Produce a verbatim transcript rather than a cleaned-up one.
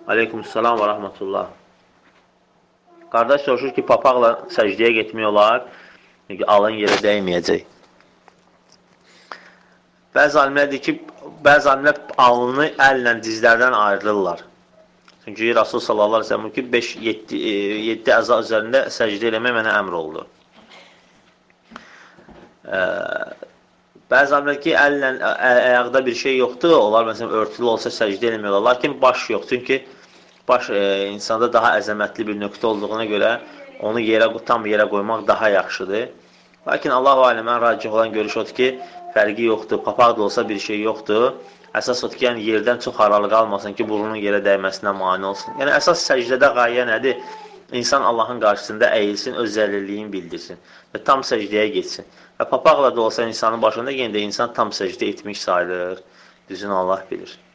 Aleykümselam və rəhmətullah. Qardaş soruşur ki, papaqla səcdəyə getmək olar, çünki alın yerə dəyməyəcək. Bəzi alimlər deyir ki, bəzi alimlər alnını əllə dizlərdən ayrılırlar. Çünki Rasul sallallahu aleyhi ve sellem ki, beş yeddi əza üzərində səcdə eləmək mənə əmr oldu. Bəzi alimlər ki, əllə, əyaqda bir şey yoxdur, onlar məsələn örtülü olsa səcdə eləmiyorlar, lakin baş yox, çünki baş e, insanda daha əzəmətli bir nöqtə olduğuna görə onu yerə, tam yerə qoymaq daha yaxşıdır. Lakin Allah-u aləmən racih olan görüş odur ki, fərqi yoxdur, papaq da olsa bir şey yoxdur. Əsas odur ki, yəni yerdən çox aralığı almasın ki, burnunun yerə dəyməsinə mane olsun. Yəni əsas səcdədə qayə nədir? İnsan Allahın qarşısında əyilsin, öz zəlilliyini bildirsin və tam səcdəyə geçsin. Və papaqla da olsa insanın başında yenə də insan tam səcdə etmiş sayılır. Düzünü Allah bilir.